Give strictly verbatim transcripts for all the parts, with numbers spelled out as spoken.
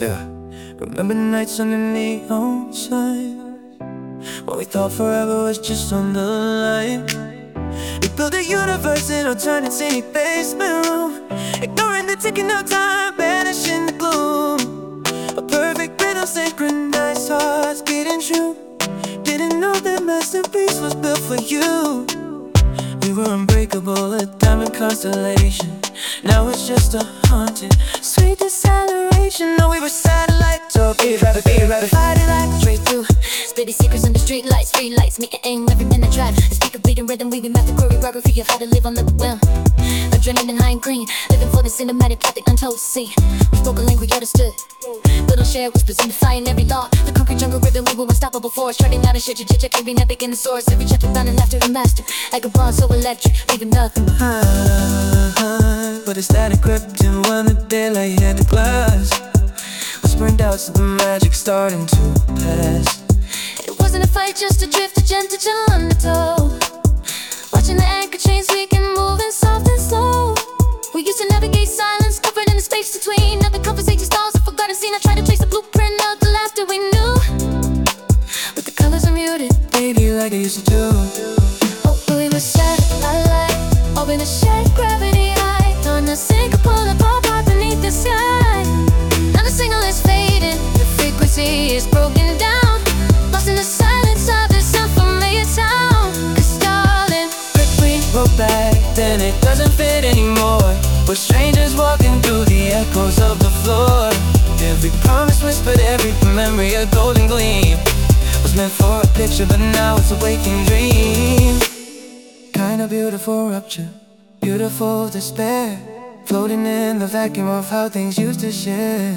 Yeah. Remember the nights on the neon sign, when we thought forever was just on the line. We built a universe in our tiny, teeny basement room, ignoring the ticking of time, banishing the gloom. A perfect rhythm, synchronized hearts beating true. Didn't know that masterpiece was built for you. We were unbreakable, a diamond constellation. Now it's just a haunted, sweet deceleration. No, we were satellites, so be it rabbit, be it rabbit. Fighting like straight through, spitty secrets under street lights, street lights. Me and aim every minute drive. The speaker bleeding rhythm, weaving math, the choreography of how to live on the whim. Adrenaline high and green, living for the cinematic plot, the untold scene. We spoke a language understood, little share was presumed defying every law. The concrete jungle rhythm, we were unstoppable force. Striding out of shit, chit chat, being epic in the source. Every chapter found in laughter and master, like a bond so electric, leaving nothing behind. But it's that equipped in one the daylight had the glass, whispering doubts of the magic starting to pass. It wasn't a fight, just a drift, a gentle chill undertow. Watching the anchor chains, we can move in soft and slow. We used to navigate silence, covered in the space between. Now the conversation stalls, a forgotten scene. I tried to trace the blueprint of the laughter we knew, but the colors are muted, baby, like they used to do. Oh, but we were satellite, open the shed, gravity high, on the sink, pull the pop out beneath the sky. Now the signal is fading, the frequency is broken down, lost in the silence of this unfamiliar sound. Cause darling, if we go back, then it doesn't fit anymore. We're strangers walking through the echoes of the floor. Every promise whispered, every memory a golden gleam. Was meant for a picture, but now it's a waking dream. Kind of beautiful rupture, beautiful despair, floating in the vacuum of how things used to share.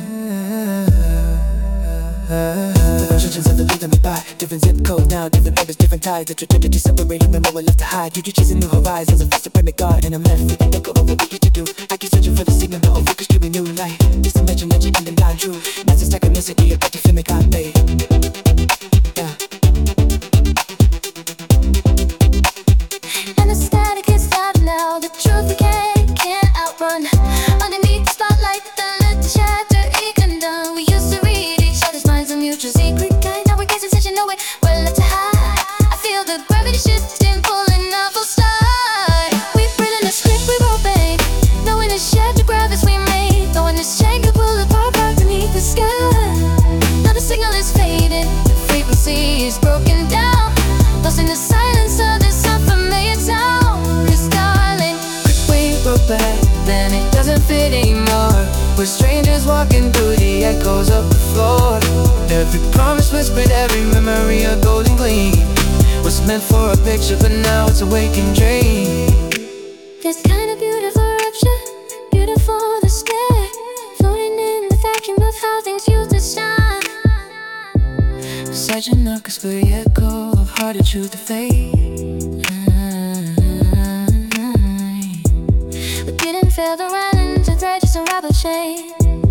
The versions of the beat that me by, different zip code now, different papers, different ties. The trajectory separated, remember we're left to hide. You keep chasing new horizons, a faster primitive God, and I'm left with the echo of what we used to do. I keep searching for the signal, no focus, dreaming new light. This dimension, legend, and then not true. That's a synchronicity, a better film, God made. Yeah. And the static is loud now, the truth we can't, can't outrun. Underneath the spotlight, the lit the shatter, it condone. We used to read each other's minds, a mutual secret guide. Now we're gazing such a no way, we're left to hide. I feel the gravity shifting, pulling up full slide. We breathe in the script we wrote, babe, knowing the shatter gravities we made. Throwing this chain could pull apart right beneath the sky. Now the signal is fading, the frequency is broken down, lost in the silence of this unfamiliar town. Cause darling, if we go back, then it doesn't fit anymore. We're strangers walking through the echoes of the floor. Every promise whispered, every memory a golden gleam. Was meant for a picture, but now it's a waking dream. this kind of beautiful rupture, beautiful despair, floating in the vacuum of how things used to shine. Such a knuckles for the echo of harder truth to fade. We didn't fail to run into threads and rubber chain.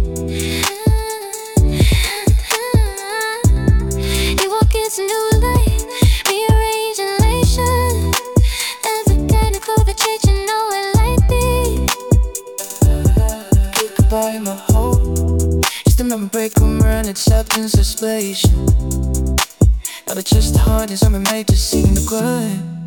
You walk into new light, rearrange elation. Every kind of COVID change, you know it like me. Goodbye, my hope. Just a memory break, rumor and acceptance, desperation. Now that just the heart is made to see the good.